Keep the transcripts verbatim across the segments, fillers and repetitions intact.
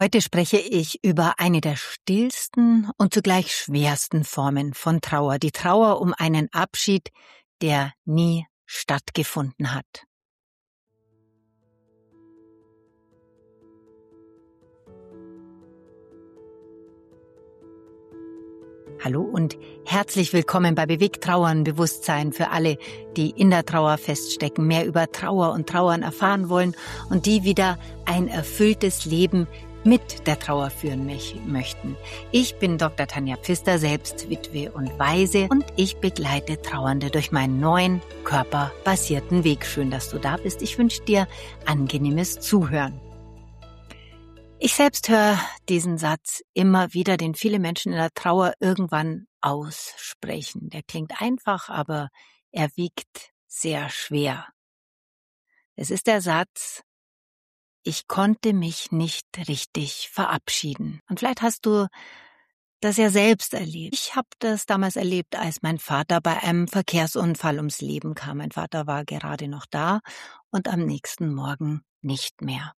Heute spreche ich über eine der stillsten und zugleich schwersten Formen von Trauer. Die Trauer um einen Abschied, der nie stattgefunden hat. Hallo und herzlich willkommen bei Bewegt Trauern, Bewusstsein für alle, die in der Trauer feststecken, mehr über Trauer und Trauern erfahren wollen und die wieder ein erfülltes Leben mit der Trauer führen möchten. Ich bin Doktor Tanja Pfister, selbst Witwe und Waise, und ich begleite Trauernde durch meinen neuen körperbasierten Weg. Schön, dass du da bist. Ich wünsche dir angenehmes Zuhören. Ich selbst höre diesen Satz immer wieder, den viele Menschen in der Trauer irgendwann aussprechen. Der klingt einfach, aber er wiegt sehr schwer. Es ist der Satz: Ich konnte mich nicht richtig verabschieden. Und vielleicht hast du das ja selbst erlebt. Ich habe das damals erlebt, als mein Vater bei einem Verkehrsunfall ums Leben kam. Mein Vater war gerade noch da und am nächsten Morgen nicht mehr.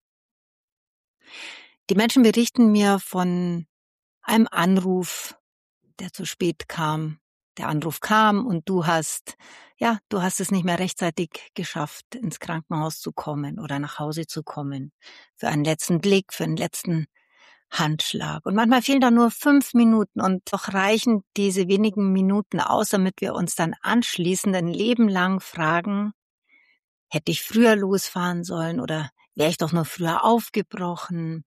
Die Menschen berichten mir von einem Anruf, der zu spät kam. Der Anruf kam und du hast, ja, du hast es nicht mehr rechtzeitig geschafft, ins Krankenhaus zu kommen oder nach Hause zu kommen. Für einen letzten Blick, für einen letzten Handschlag. Und manchmal fehlen da nur fünf Minuten und doch reichen diese wenigen Minuten aus, damit wir uns dann anschließend ein Leben lang fragen: Hätte ich früher losfahren sollen oder wäre ich doch nur früher aufgebrochen?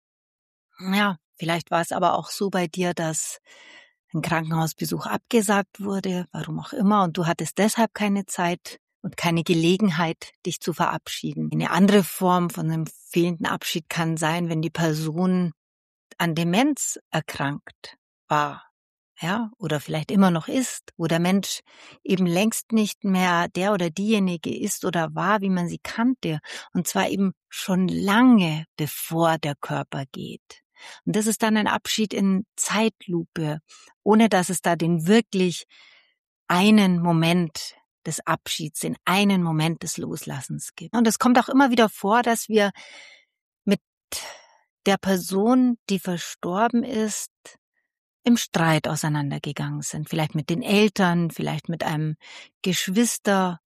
Ja, vielleicht war es aber auch so bei dir, dass ein Krankenhausbesuch abgesagt wurde, warum auch immer, und du hattest deshalb keine Zeit und keine Gelegenheit, dich zu verabschieden. Eine andere Form von einem fehlenden Abschied kann sein, wenn die Person an Demenz erkrankt war, ja, oder vielleicht immer noch ist, wo der Mensch eben längst nicht mehr der oder diejenige ist oder war, wie man sie kannte, und zwar eben schon lange bevor der Körper geht. Und das ist dann ein Abschied in Zeitlupe, ohne dass es da den wirklich einen Moment des Abschieds, den einen Moment des Loslassens gibt. Und es kommt auch immer wieder vor, dass wir mit der Person, die verstorben ist, im Streit auseinandergegangen sind. Vielleicht mit den Eltern, vielleicht mit einem Geschwister.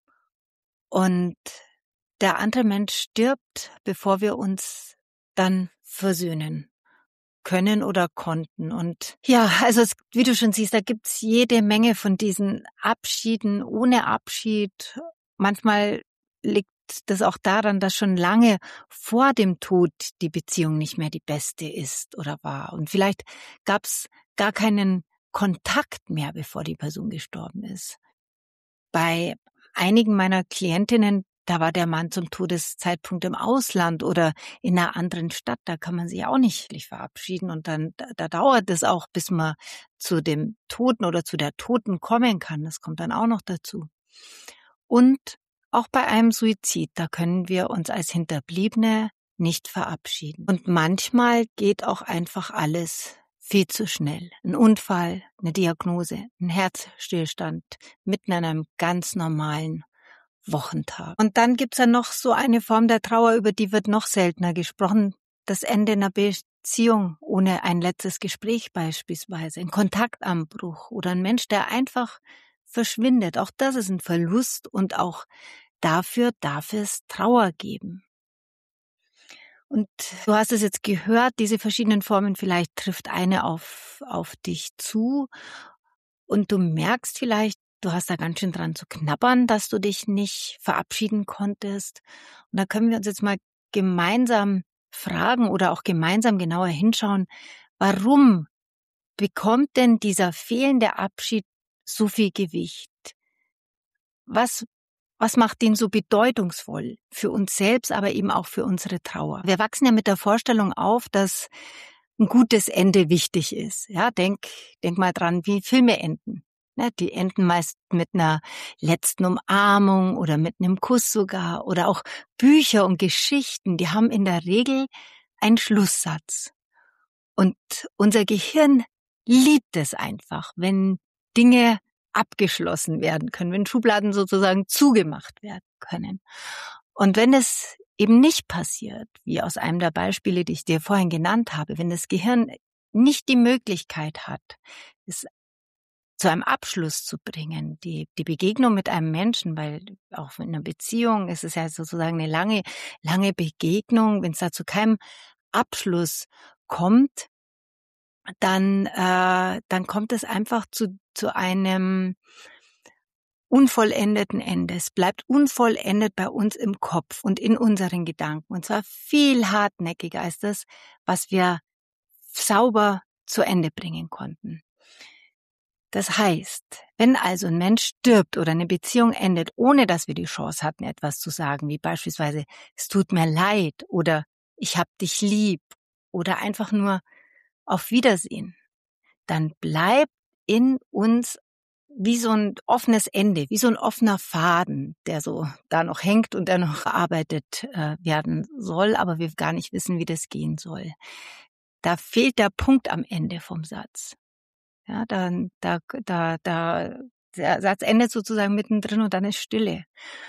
Und der andere Mensch stirbt, bevor wir uns dann versöhnen können oder konnten. Und ja, also es, wie du schon siehst, da gibt's jede Menge von diesen Abschieden ohne Abschied. Manchmal liegt das auch daran, dass schon lange vor dem Tod die Beziehung nicht mehr die beste ist oder war. Und vielleicht gab's gar keinen Kontakt mehr, bevor die Person gestorben ist. Bei einigen meiner Klientinnen, da war der Mann zum Todeszeitpunkt im Ausland oder in einer anderen Stadt, da kann man sich auch nicht verabschieden, und dann da, da dauert es auch, bis man zu dem Toten oder zu der Toten kommen kann. Das kommt dann auch noch dazu. Und auch bei einem Suizid, da können wir uns als Hinterbliebene nicht verabschieden. Und manchmal geht auch einfach alles viel zu schnell. Ein Unfall, eine Diagnose, ein Herzstillstand mitten an einem ganz normalen Wochentag. Und dann gibt's ja noch so eine Form der Trauer, über die wird noch seltener gesprochen: das Ende einer Beziehung ohne ein letztes Gespräch beispielsweise, ein Kontaktanbruch oder ein Mensch, der einfach verschwindet. Auch das ist ein Verlust, und auch dafür darf es Trauer geben. Und du hast es jetzt gehört, diese verschiedenen Formen, vielleicht trifft eine auf, auf dich zu und du merkst vielleicht, du hast da ganz schön dran zu knabbern, dass du dich nicht verabschieden konntest. Und da können wir uns jetzt mal gemeinsam fragen oder auch gemeinsam genauer hinschauen: Warum bekommt denn dieser fehlende Abschied so viel Gewicht? Was, was macht den so bedeutungsvoll für uns selbst, aber eben auch für unsere Trauer? Wir wachsen ja mit der Vorstellung auf, dass ein gutes Ende wichtig ist. Ja, denk, denk mal dran, wie Filme enden. Ja, die enden meist mit einer letzten Umarmung oder mit einem Kuss sogar. Oder auch Bücher und Geschichten, die haben in der Regel einen Schlusssatz. Und unser Gehirn liebt es einfach, wenn Dinge abgeschlossen werden können, wenn Schubladen sozusagen zugemacht werden können. Und wenn es eben nicht passiert, wie aus einem der Beispiele, die ich dir vorhin genannt habe, wenn das Gehirn nicht die Möglichkeit hat, es zu einem Abschluss zu bringen, die, die Begegnung mit einem Menschen, weil auch in einer Beziehung ist es ja sozusagen eine lange, lange Begegnung, wenn es da zu keinem Abschluss kommt, dann, äh, dann kommt es einfach zu, zu einem unvollendeten Ende. Es bleibt unvollendet bei uns im Kopf und in unseren Gedanken. Und zwar viel hartnäckiger als das, was wir sauber zu Ende bringen konnten. Das heißt, wenn also ein Mensch stirbt oder eine Beziehung endet, ohne dass wir die Chance hatten, etwas zu sagen, wie beispielsweise, es tut mir leid oder ich hab dich lieb oder einfach nur auf Wiedersehen, dann bleibt in uns wie so ein offenes Ende, wie so ein offener Faden, der so da noch hängt und der noch verarbeitet äh, werden soll, aber wir gar nicht wissen, wie das gehen soll. Da fehlt der Punkt am Ende vom Satz. Ja, dann, da, da, da, der Satz endet sozusagen mittendrin und dann ist Stille.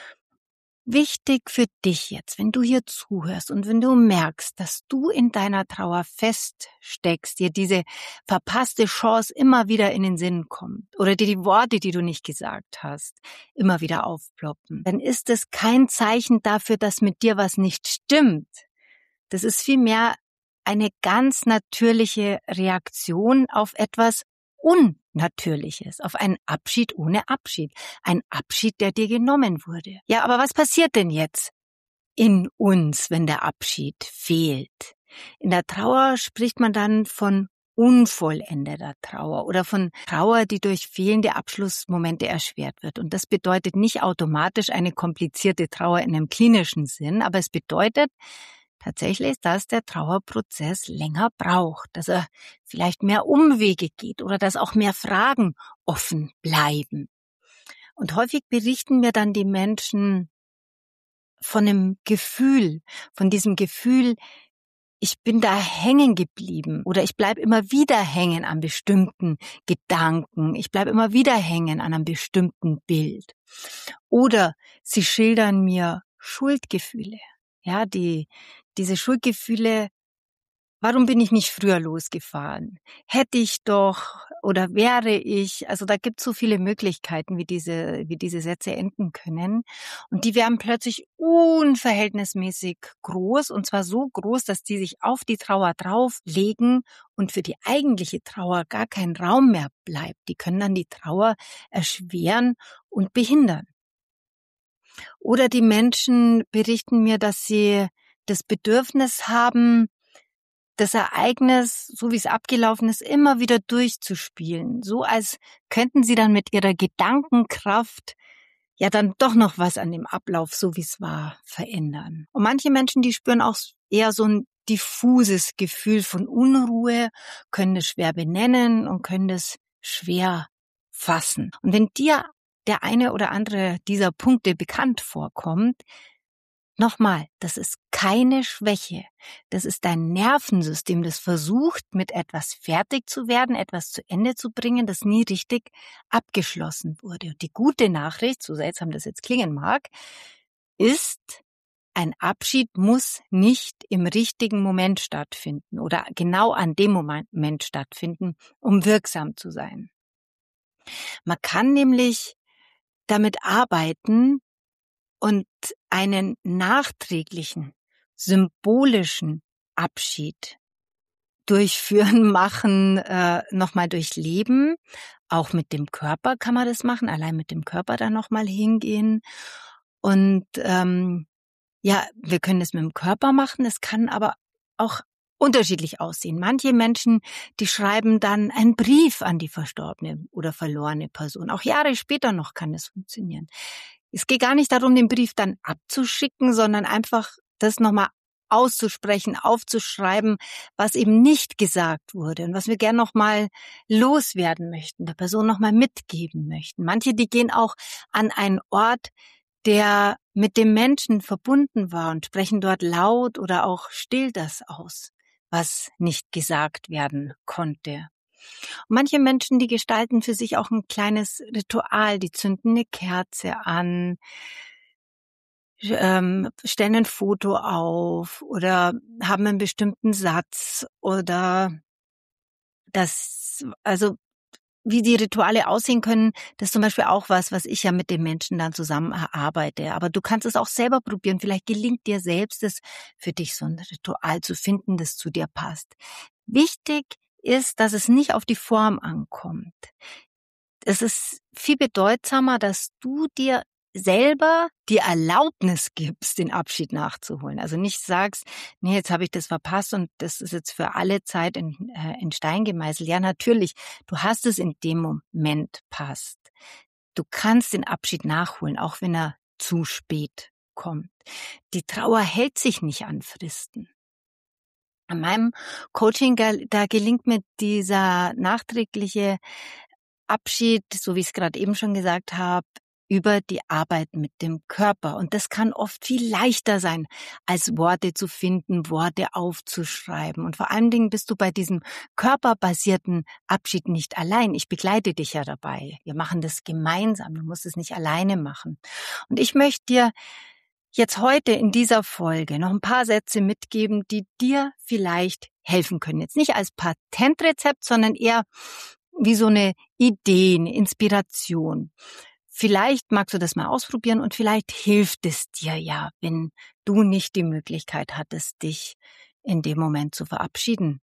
Wichtig für dich jetzt, wenn du hier zuhörst und wenn du merkst, dass du in deiner Trauer feststeckst, dir diese verpasste Chance immer wieder in den Sinn kommt oder dir die Worte, die du nicht gesagt hast, immer wieder aufploppen, dann ist es kein Zeichen dafür, dass mit dir was nicht stimmt. Das ist vielmehr eine ganz natürliche Reaktion auf etwas Unnatürliches, auf einen Abschied ohne Abschied. Ein Abschied, der dir genommen wurde. Ja, aber was passiert denn jetzt in uns, wenn der Abschied fehlt? In der Trauer spricht man dann von unvollendeter Trauer oder von Trauer, die durch fehlende Abschlussmomente erschwert wird. Und das bedeutet nicht automatisch eine komplizierte Trauer in einem klinischen Sinn, aber es bedeutet tatsächlich, dass der Trauerprozess länger braucht, dass er vielleicht mehr Umwege geht oder dass auch mehr Fragen offen bleiben. Und häufig berichten mir dann die Menschen von einem Gefühl, von diesem Gefühl, ich bin da hängen geblieben oder ich bleibe immer wieder hängen an bestimmten Gedanken, ich bleibe immer wieder hängen an einem bestimmten Bild. Oder sie schildern mir Schuldgefühle. Ja, die, diese Schuldgefühle, warum bin ich nicht früher losgefahren? Hätte ich doch oder wäre ich, also da gibt es so viele Möglichkeiten, wie diese, wie diese Sätze enden können. Und die werden plötzlich unverhältnismäßig groß und zwar so groß, dass die sich auf die Trauer drauflegen und für die eigentliche Trauer gar kein Raum mehr bleibt. Die können dann die Trauer erschweren und behindern. Oder die Menschen berichten mir, dass sie das Bedürfnis haben, das Ereignis, so wie es abgelaufen ist, immer wieder durchzuspielen. So als könnten sie dann mit ihrer Gedankenkraft ja dann doch noch was an dem Ablauf, so wie es war, verändern. Und manche Menschen, die spüren auch eher so ein diffuses Gefühl von Unruhe, können es schwer benennen und können es schwer fassen. Und wenn dir der eine oder andere dieser Punkte bekannt vorkommt, nochmal, das ist keine Schwäche. Das ist dein Nervensystem, das versucht, mit etwas fertig zu werden, etwas zu Ende zu bringen, das nie richtig abgeschlossen wurde. Und die gute Nachricht, so seltsam das jetzt klingen mag, ist, ein Abschied muss nicht im richtigen Moment stattfinden oder genau an dem Moment stattfinden, um wirksam zu sein. Man kann nämlich damit arbeiten und einen nachträglichen, symbolischen Abschied durchführen, machen, äh, nochmal durchleben. Auch mit dem Körper kann man das machen, allein mit dem Körper da nochmal hingehen. Und ähm, ja, wir können das mit dem Körper machen, es kann aber auch unterschiedlich aussehen. Manche Menschen, die schreiben dann einen Brief an die verstorbene oder verlorene Person. Auch Jahre später noch kann das funktionieren. Es geht gar nicht darum, den Brief dann abzuschicken, sondern einfach das nochmal auszusprechen, aufzuschreiben, was eben nicht gesagt wurde und was wir gern nochmal loswerden möchten, der Person nochmal mitgeben möchten. Manche, die gehen auch an einen Ort, der mit dem Menschen verbunden war und sprechen dort laut oder auch still das aus, was nicht gesagt werden konnte. Und manche Menschen, die gestalten für sich auch ein kleines Ritual, die zünden eine Kerze an, ähm, stellen ein Foto auf oder haben einen bestimmten Satz oder das, also wie die Rituale aussehen können, das ist zum Beispiel auch was, was ich ja mit den Menschen dann zusammen erarbeite. Aber du kannst es auch selber probieren. Vielleicht gelingt dir selbst es, für dich so ein Ritual zu finden, das zu dir passt. Wichtig ist, dass es nicht auf die Form ankommt. Es ist viel bedeutsamer, dass du dir selber die Erlaubnis gibst, den Abschied nachzuholen. Also nicht sagst, nee, jetzt habe ich das verpasst und das ist jetzt für alle Zeit in, äh, in Stein gemeißelt. Ja, natürlich, du hast es in dem Moment passt. Du kannst den Abschied nachholen, auch wenn er zu spät kommt. Die Trauer hält sich nicht an Fristen. An meinem Coaching, da gelingt mir dieser nachträgliche Abschied, so wie ich es gerade eben schon gesagt habe, über die Arbeit mit dem Körper. Und das kann oft viel leichter sein, als Worte zu finden, Worte aufzuschreiben. Und vor allen Dingen bist du bei diesem körperbasierten Abschied nicht allein. Ich begleite dich ja dabei. Wir machen das gemeinsam. Du musst es nicht alleine machen. Und ich möchte dir jetzt heute in dieser Folge noch ein paar Sätze mitgeben, die dir vielleicht helfen können. Jetzt nicht als Patentrezept, sondern eher wie so eine Idee, eine Inspiration. Vielleicht magst du das mal ausprobieren und vielleicht hilft es dir ja, wenn du nicht die Möglichkeit hattest, dich in dem Moment zu verabschieden.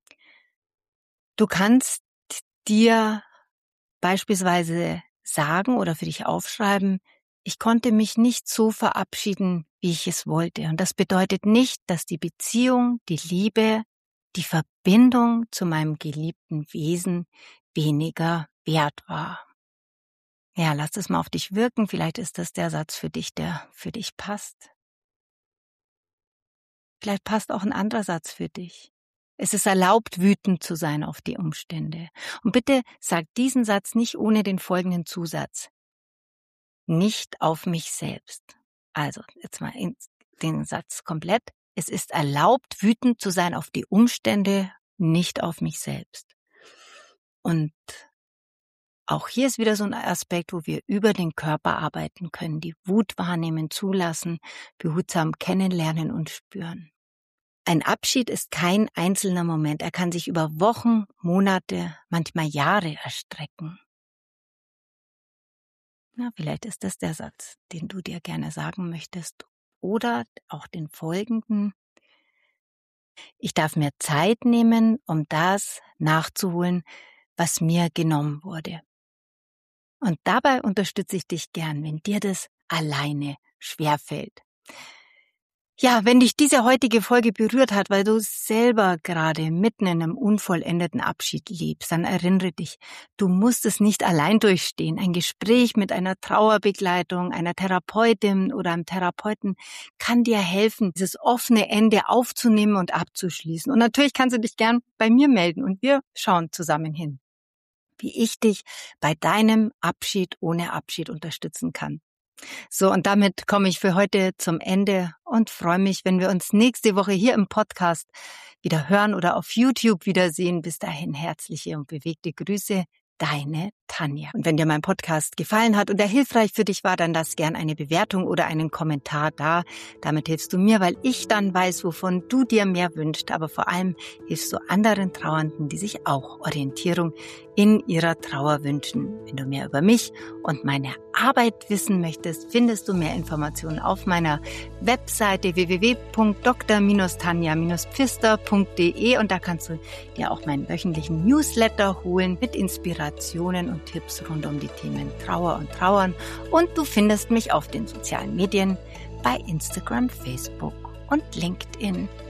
Du kannst dir beispielsweise sagen oder für dich aufschreiben, ich konnte mich nicht so verabschieden, wie ich es wollte. Und das bedeutet nicht, dass die Beziehung, die Liebe, die Verbindung zu meinem geliebten Wesen weniger wert war. Ja, lass es mal auf dich wirken. Vielleicht ist das der Satz für dich, der für dich passt. Vielleicht passt auch ein anderer Satz für dich. Es ist erlaubt, wütend zu sein auf die Umstände. Und bitte sag diesen Satz nicht ohne den folgenden Zusatz. Nicht auf mich selbst. Also, jetzt mal den Satz komplett. Es ist erlaubt, wütend zu sein auf die Umstände, nicht auf mich selbst. Und auch hier ist wieder so ein Aspekt, wo wir über den Körper arbeiten können, die Wut wahrnehmen, zulassen, behutsam kennenlernen und spüren. Ein Abschied ist kein einzelner Moment. Er kann sich über Wochen, Monate, manchmal Jahre erstrecken. Na, vielleicht ist das der Satz, den du dir gerne sagen möchtest. Oder auch den folgenden. Ich darf mir Zeit nehmen, um das nachzuholen, was mir genommen wurde. Und dabei unterstütze ich dich gern, wenn dir das alleine schwerfällt. Ja, wenn dich diese heutige Folge berührt hat, weil du selber gerade mitten in einem unvollendeten Abschied lebst, dann erinnere dich, du musst es nicht allein durchstehen. Ein Gespräch mit einer Trauerbegleitung, einer Therapeutin oder einem Therapeuten kann dir helfen, dieses offene Ende aufzunehmen und abzuschließen. Und natürlich kannst du dich gern bei mir melden und wir schauen zusammen hin, wie ich dich bei deinem Abschied ohne Abschied unterstützen kann. So, und damit komme ich für heute zum Ende und freue mich, wenn wir uns nächste Woche hier im Podcast wieder hören oder auf YouTube wiedersehen. Bis dahin herzliche und bewegte Grüße, deine Tanja. Und wenn dir mein Podcast gefallen hat und er hilfreich für dich war, dann lass gern eine Bewertung oder einen Kommentar da. Damit hilfst du mir, weil ich dann weiß, wovon du dir mehr wünschst. Aber vor allem hilfst du anderen Trauernden, die sich auch Orientierung in ihrer Trauer wünschen. Wenn du mehr über mich und meine Arbeit wissen möchtest, findest du mehr Informationen auf meiner Webseite w w w punkt d r tanja pfister punkt d e und da kannst du dir auch meinen wöchentlichen Newsletter holen mit Inspirationen und Tipps rund um die Themen Trauer und Trauern. Und du findest mich auf den sozialen Medien bei Instagram, Facebook und LinkedIn.